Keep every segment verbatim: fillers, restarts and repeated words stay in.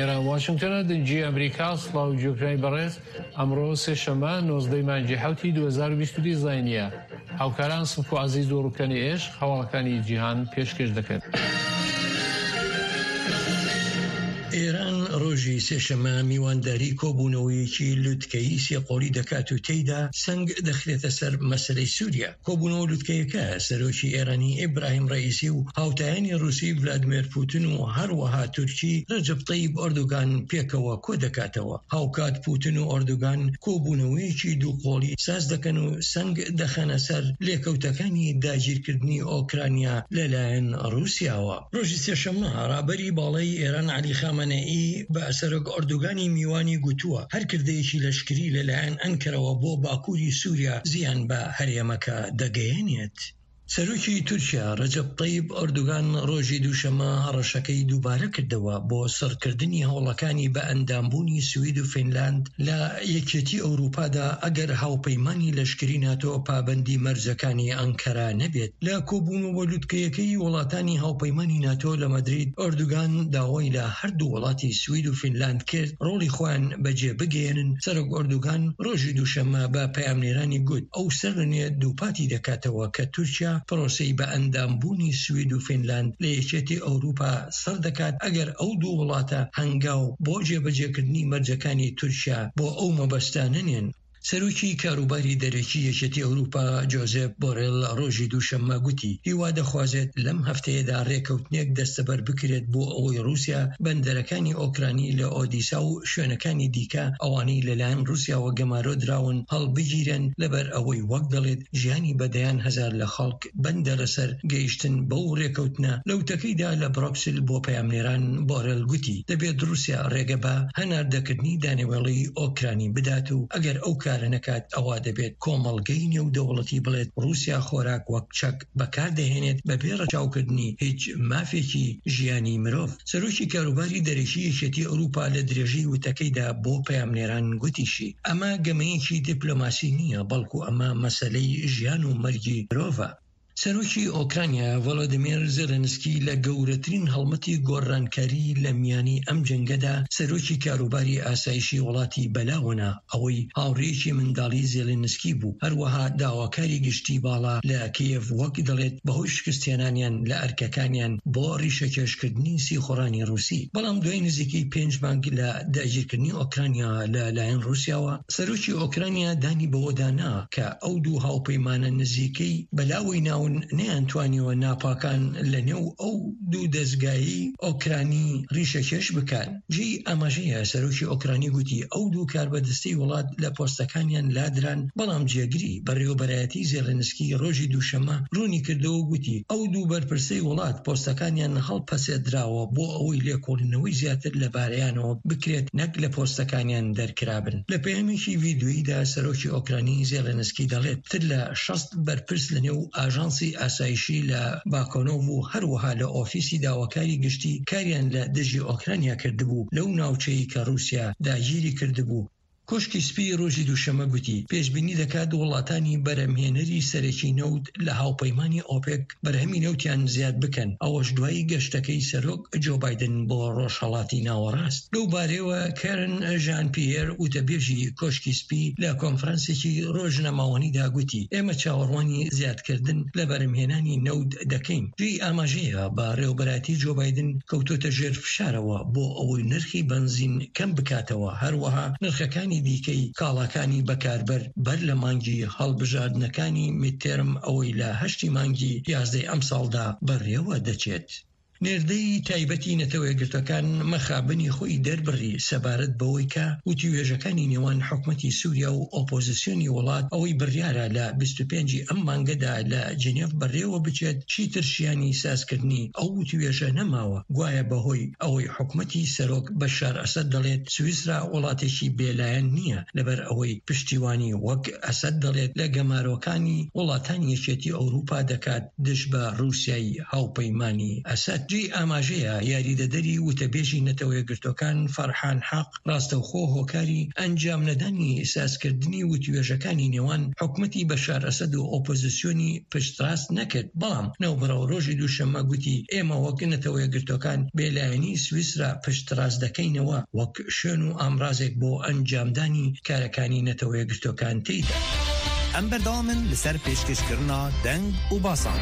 ئێرە واشنگتنە دنجی ئەمریکا سڵاو و جوکرای بەڕێز ئەمڕۆ سێشەمە نۆزدەی مانگی حوتی دو هەزار و بیست و دوو زاینیە هاوکاران سڵک و عەزیز و ڕووکەنی ئێش هەواڵەکانی جیهان پێشکەش دەکەن. ئێران ڕۆژی سێشەمە میوانداری کۆبوونەوەیەکی لوتکەیی سێقۆڵی دەکات و تێیدا سنگ دەخرێتە سەر مەسەلەی سووریا. کۆبوونەوە لوتکەیەکە سەرۆکی ئێرانی ئیبراهیم ڕەئیسی و هاوتایانی رووسی ڤلادیمیر پوتین و هەروەها تورکی ڕەجەب طەیب ئەردۆغان پێکەوە کۆ دەکاتەوە. هاوکات پوتین و ئەردۆغان کۆبوونەوەیەکی دووقۆڵی ساز دەکەن و سنگ دەخەنە سەر لێکەوتەکانی داگیرکردنی ئۆکرانیا لەلایەن رووسیاوە. ڕۆژی سێشەمە ڕابەری باڵای ئێران عەلی خامنەئی بە سەرۆک ئەردۆغانی میوانی گوتووە هەر کردەیەکی لەشکری لەلایەن ئەنکەرەوە بۆ باکووری سووریا زیان بە هەرێمەکە دەگەیەنێت. سەرۆکی تورکیا ڕەجەب طەیب ئەردۆغان ڕۆژی دووشەمە هەڕەشەکەی دووبارە کردەوە بۆ سەرکردنی هەوڵەکانی بە ئەندامبوونی سوید و فینلاند لە یەکێتی ئەوروپادا ئەگەر هاوپەیمانی لەشکری ناتۆ پابەندی مەرجەکانی ئەنکەرا نەبێت. لە کۆبوونەوە لوتکەیەکەی وڵاتانی هاوپەیمانی ناتۆ لە مەدرید ئەردۆغان داوای لە هەردوو وڵاتی سوید و فینلاند کرد ڕۆڵی خۆیان بەجێ بگەێنن. سەرۆک ئەردۆغان ڕۆژی دووشەمە بە پەیامنێرانی گوت ئەو سەرنێ دووپاتی دەکاتەوە کە تورکیا پرۆسەی بە ئەندامبوونی سوید و فینلاند لە یەکێتی ئەوروپا سەر دەکات ئەگەر ئەو دوو وڵاتە هەنگاو بۆ جێبەجێکردنی مەرجەکانی تورکیا بۆ ئەو مەبەستانە نێن. سەرۆکی کاروباری دەرەکی یەکێتی ئەوروپا جۆزێف بۆرێل ڕۆژی دووشەممە گوتی هیوا دەخوازێت لەم هەفتەیەدا ڕێکەوتنێک دەستەبەر بکرێت بۆ ئەوەی رووسیا بەندەرەکانی ئۆکرانی لە ئۆدیسا و شوێنەکانی دیکە ئەوانەی لەلایەن رووسیاوە گەمارۆ دراون هەڵبگیرن لەبەر ئەوەی وەک دەڵێت ژیانی بەدەیان هەزار لە خەڵک بەندە لەسەر گەیشتن بەو ڕێکەوتنە. لەوتەکەیدا لە بڕۆکسل بۆ پەیامنێران بۆرێل گوتی دەبێت رووسیا ڕێگە بە هەناردەکردنی دانەوێڵی ئۆکرانی بدات و ئەگەر ئەو نەکات ئەوە دەبێت کۆمەڵگەی نێودەوڵەتی بڵێت رووسیا خۆراک وەک چەک بەکاردەهێنێت بەبێ ڕەچاوکردنی هیچ مافێکی ژیانی مرۆڤ. سەرۆکی کاروباری دەرەکی یەکێتی ئەوروپا لە درێژەی وتەکەیدا بۆ پەیامنێران گوتیشی ئەمە گەمەیەکی دیپلۆماسی نییە بەڵکو ئەمە مەسەلەی ژیان و مەرگی مرۆڤە. سەرۆکی ئۆکرانیا ڤۆلۆدیمیر زێلێنسکی لە گەورەترین هەڵمەتی گۆڕانکاری لە میانی ئەم جەنگەدا سەرۆکی کاروباری ئاسایشی وڵاتی بەلاوەنا ئەوەی هاوڕێیەکی منداڵی زێلێنسکی بوو. هەروەها داواکاری گشتی باڵا لە کیێڤ وەک دەڵێت بەهۆی شکستێنانیان لە ئەرکەکانیان بۆ ڕیشەکێشکردنی سیخۆڕانی رووسی. بەڵام دوای نزیکەی پێنج مانگ لە داگیرکردنی ئۆکرانیا لە لایەن رووسیاوە سەرۆکی ئۆکرانیا دانی بەوەدانا کە ئەو دوو هاوپەیمانە نزیکەی بەلاوەی ناون نەیانتوانیوە ناپاکان لە نێو ئەو دوو دەستگایی ئۆکرانی ڕیشەکێش بکەن. جێی ئاماژەیە سەرۆکی ئۆکرانی گوتی ئەو دوو کاربەدەستەی وڵات لە پۆستەکانیان لادران بەڵام جێگری بەڕێوەبەرایەتی زێلێنسکی ڕۆژی دووشەمە ڕوونی کردەوە و گوتی ئەو دوو بەرپرسەی وڵات پۆستەکانیان هەڵپەسێدراوە بۆ ئەوەی لێکۆڵینەوەی زیاتر لەبارەیانەوە بکرێت نەک لە پۆستەکانیان دەرکرابن. لە پەیامێکی ڤیدیۆییدا سەرۆکی ئۆکرانی زێلێنسکی دەڵێت تر لە شەست بەرپرس لە نێو ئاژانسی ئاسایشی لە باکۆنۆڤ و هەروەها لە ئۆفیسی داواکاری گشتی کاریان لە دژی ئۆکرانیا کردبوو لەو ناوچەی کە رووسیا داگیری کردبوو. کۆشکی سپی ڕۆژی دووشەمە گوتی پێشبینی دەکات وڵاتانی بەرهەمهێنەری سەرەکی نەوت لە هاوپەیمانی ئۆپێک بەرهەمی نەوتیان زیاد بکەن. ئەوەش دوایی گەشتەکەی سەرۆک جۆ بایدن بۆ ڕۆژهەڵاتی ناوەڕاست. لەو بارەوە کارن ژان پیێر وتەبێژی کۆشکی سپی لە کۆنفرانسێکی ڕۆژنەماوەنیدا گوتی ئێمە چاوەڕوانی زیادکردن لە بەرهەمهێنانی نەوت دەکەین. جێی ئاماژەیە بە ڕێوەبەراتی جۆ بایدن کەوتۆتە ژێر فشارەوە بۆ ئەوەی نرخی بنزین کەم بکاتەوە. هەروەها نرخەکانی دیکەی کاڵاکانی بەکاربەر بەر لە مانگی هەڵبژاردنەکانی میدتێرم ئەوەی لە هەشتی مانگی یازدەی ئەم ساڵدا بەڕێوە دەچێت. نێردەی تایبەتی نەتەوە یەکگرتوەکان مەخابنی خۆی دەربڕی سەبارەت بەوەی کە وتیوێژەکانی نێوان حکومەتی سووریا و ئۆپۆزیسیۆنی وڵات ئەوەی بڕیارە لە بیست و پێنجی ئەم مانگەدا لە جنێڤ بەڕێوە بچێت چیتر شیانی سازکردنی ئەو وتیوێژە نەماوە. گوایە بەهۆی ئەوەی حکومەتی سەرۆک بەشار ئەسەد دەڵێت سویسرا وڵاتێکی بێلایەن نییە لەبەر ئەوەی پشتیوانی وەک ئەسەد دەڵێت لە گەمارۆکانی وڵاتانی یەکێتی ئەوروپا دەکات دژ بە رووسیای هاوپەیمانی ئەسەد. جی ئاماژەیە یاریدەدەری وتەبێژی نەتەوە یەکگرتوەکان فەرحان حەق ڕاستەوخۆ هۆکاری ئەنجام نەدانی سازکردنی وتوێژەکانی نێوان حکومەتی بەشار ئەسەد و ئۆپۆزیسیۆنی پشتڕاست نەکرد، بەڵام نەوبەڕەوە ڕۆژی دووشەممە گوتی ئێمە وەک نەتەوە یەکگرتوەکان بێلایەنی سویسرا پشتڕاست دەکەینەوە وەک شوێن و ئامڕازێک بۆ ئەنجامدانی کارەکانی نەتەوە یەکگرتوەکان تێیدا. ئەم بەردەوامن لەسەر پێشکەشکردنا دەنگ و باسان.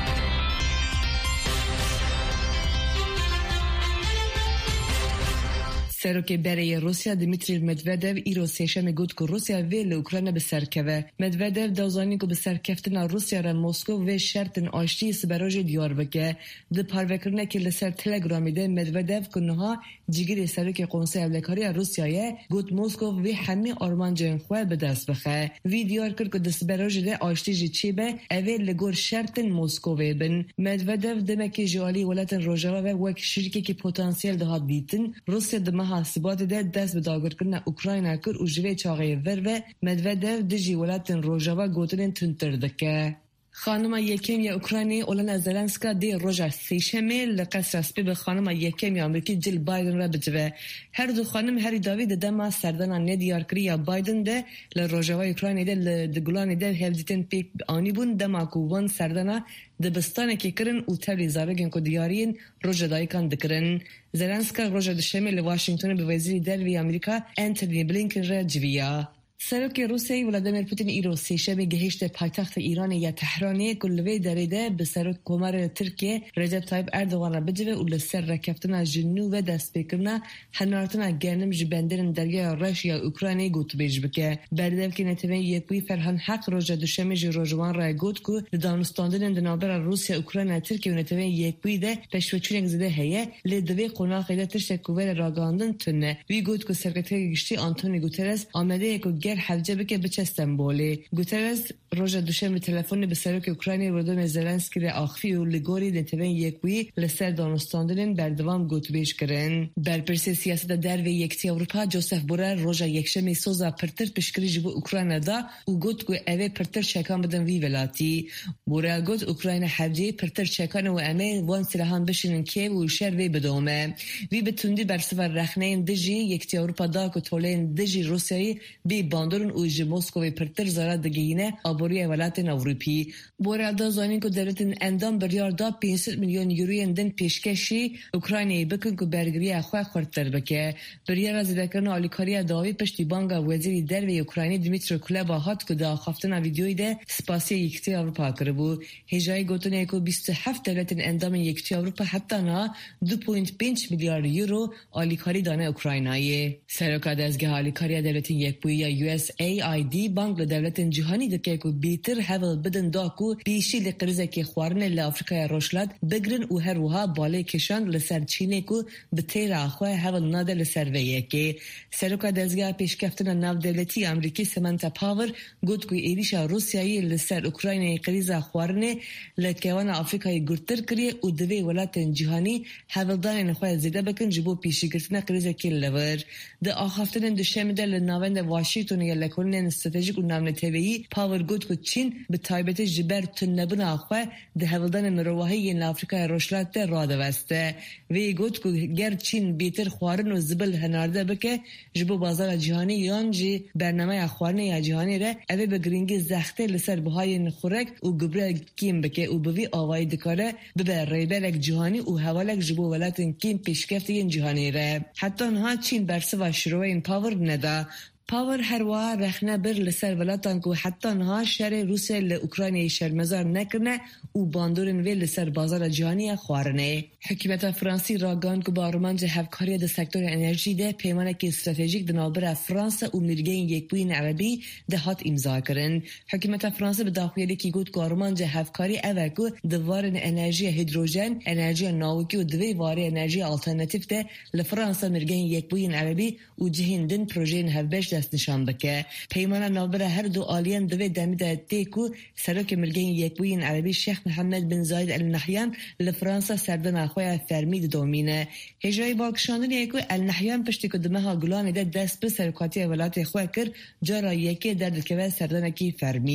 سروک برای روسیا دمیتری مدودف ایرو سیشم گفت که روسیا وی لوکراین به سرکوه. مدودف داوزانی که به سرکفتن روسیا را مسکو و شرطن آشتی سبراج دیار بکه. د پاروکرنه که لسر تلگرامی ده مدودف کنها جیگر سروک قنصل امریکایی روسیای گفت مسکو و همه آرمان جنخواه به دست بخه. وی دیار کرد که دسبراج ده آشتی جیچی به اول لگور شرطن مسکو بن. مدودف دمکی جالی ولاتن روجاوا و وک شرکی که پتانسیل ده دیتن روسیا دم حاسبات ده دست به داگرکردن اوکراین کر و جوی چاقی ور و مدودف دجی ولاتن روجاوا گوتن تندتر دکه. خانم یکم یا اوکراینی اولنا زلنسکا دی روژا سیشمه لقصر اسبی به خانم یکم یا امریکی جل بایدن را بجوه. هر دو خانم هری داوی ده دما سردانا ندیار کری یا بایدن ده لروژاوای اوکراینی ده لدگلانی ده هفدیتن پیک آنی بون دما کووان سردانا دبستانه که کرن او تبلی زارگین که دیارین روژا دایکان دکرن. زلنسکا روژا دشمه لواشنگتون به وزیر دروی امریکا انتونی بلینکن را جویا. سروک روسیه ولادیمیر پوتین ایرو سیشمی گهشت پایتخت ایران یا تهرانی کلوی دریده به سروک کمر ترکیه رجب طایب اردوغان را بجوه و لسر رکفتن جنو و دست بکرنا هنارتنا گرنم جبندرن درگاه رش یا اوکراینی گوت بیج بکه. بردم که نتوین یکوی فرهان حق روژا دوشمی جی روژوان را گوت که دانستاندن دنابر روسیه اوکراین ترکیه و نتوین یکوی ده پشوچونک زده هیه لدوی قناقی ده تشتکوور راگاندن تنه. وی گوت که سرکتر گشتی آنتونی گوترس آمده یکو حجه بکه بچه استنبولی. گوترز روژا دوشنبه تلفن به سروک اوکراینی ولادیمیر زلنسکی را آخفی و لگوری نتوین یکوی لسر دانستاندن بردوام گوتبیش کرن. برپرسی سیاست در و یکتی اروپا جوزف بورل روژا یکشمی سوزا پرتر پشکری جبو اوکراین دا و گوت که اوه پرتر چکان بدن وی ولاتی. بورل گوت اوکراین حجه پرتر چکان و امه وان سلاحان بشنن که و شر وی بدومه. وی بتوندی برسفر رخنین دجی یکتی اروپا دا که طولین دجی روسیایی بی باندورن اوج مسکوی پرتر زارد دگینه آبوری ولایت اروپی. بورل دا زانین که دولتن اندام بریار دا پانصد میلیون یوروی اندن پیشکشی اوکراینی بکن که برگری اخواه خورتر بکه. بریار از دکرن آلیکاری داوی پشتی بانگا وزیری دروی اوکراینی دیمیتر کلبا هات که دا خوافتن ویدیوی ده سپاسی یکتی اروپا کربو. هجای گوتنه که بیست و هفت دولتن اندام یکتی اروپا حتی نا دو پوینت پنج میلیارد یورو آلیکاری دانه اوکراینایی. سرکا دزگاه آلیکاری دولتن یک بویا یو اس ای آی دی بانک دولتن جهانی دکه که بیتر هول بدن دا که پیشی لقرزه که خوارن لافریقای روشلاد بگرن و هر وها باله کشان لسر چینه که به تیر آخواه هول ناده لسر ویه که. سرکا دزگاه پیشکفتن ناو دولتی امریکی سمنتا پاور گود که ایریشا روسیایی لسر اوکراین قریزه خوارنه لکوان آفریقای گرتر کریه و دوی ولاتن جهانی هول دانه نخواه زیده بکن جبو پیشی گرتن قریزه که لور. ده آخافتن دوشم ده لناوند واشنگتن یا لکونن استراتژیک و نامن تبعی پاور گود که چین به تایبت جبر تنبون آخواه ده هولدان مروحی این آفریقای روشلات ده راده وسته. وی گود که گر چین بیتر خوارن و زبل هنارده بکه جبو بازار جهانی یان جی برنامه خوارن یا جهانی ره اوه بگرینگی زخته لسر بهای نخورک و گبره کیم بکه و بوی آوائی دکاره ببر ریبرک جهانی و حوالک جبو ولاتن کیم پیشکفت این جهانی ره. حتی انها چین برسه و شروع این پاور نده. پاور هر واه رخنه بر لسر ولاتان که حتی نها شر روسیه لأوکراینی شرمزار نکرنه و باندورن وی لسر بازار جهانی خوارنه. حکومت فرانسی راگان که با آرمانج هفکاری ده سکتور انرژی ده پیمانه که استراتژیک دنابر فرانسه و مرگین یک بوین عربی ده هات امضا کرن. حکومت فرانسه به داخلی که گود که آرمانج هفکاری اوه که دوارن انرژی هیدروژن، انرژی ناوکی و دوی واره انرژی آلترناتیف ده لفرانسه مرگین یک بوین عربی و جهندن پروژین هفبش دست نشان بکه. پیمان نابر هر دو آلیان دوی دمیده تیکو سرک مرگین یک بوین عربی شیخ محمد بن زاید النحیان لفرانسه سردن خواه فرمید دومینه. هجای باکشاندن یکو النحیان پشتی که دمه ها گلان ده دست به سرکاتی ولایت خواه کر جارا یکی در دلکوه سردنکی فرمی.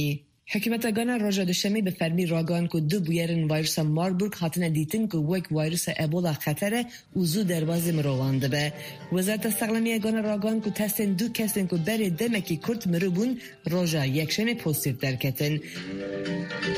حکومت گانا روژا دوشنبه به فرمی راگان که دو بویرن ویروس ماربورگ هاتنه دیتن که وک ویروس ابولا خطره و زو درواز مروانده به. وزارت سقلمی گانا راگان که تستن دو کسن که بری دمکی کرد مروبون روژا یکشنه پوزیتیو درکتن.